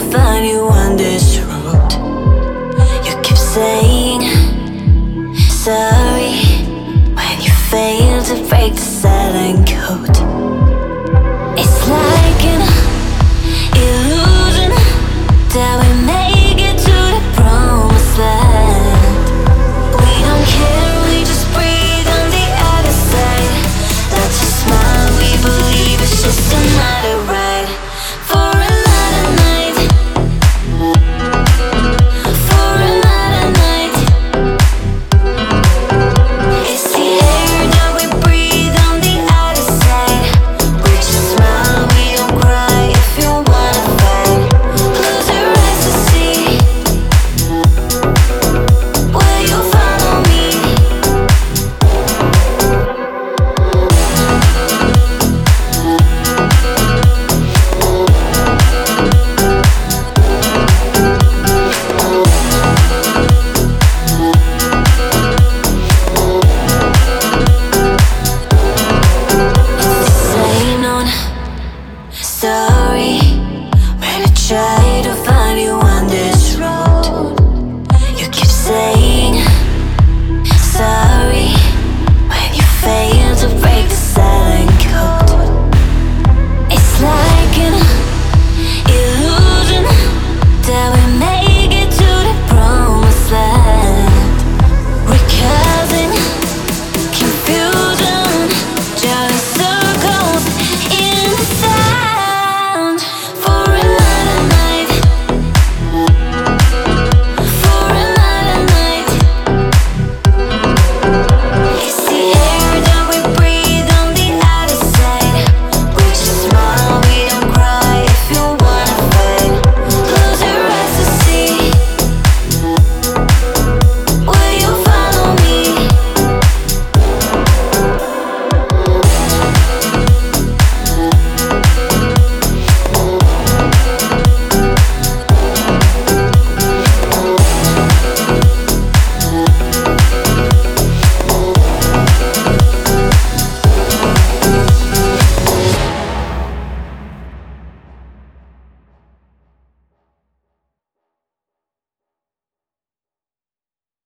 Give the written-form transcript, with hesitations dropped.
find you on this road. You keep saying sorry when you fail to break the silent code. It's like an illusion that we make it to the promised land. We don't care, we just breathe on the other side. Let's just smile, we believe it's just another ride. For another night, for another night. It's the air that we breathe on the other side. We just smile, we don't cry if you wanna fight. Close your eyes to see. Will you follow me? It's the same old story when I try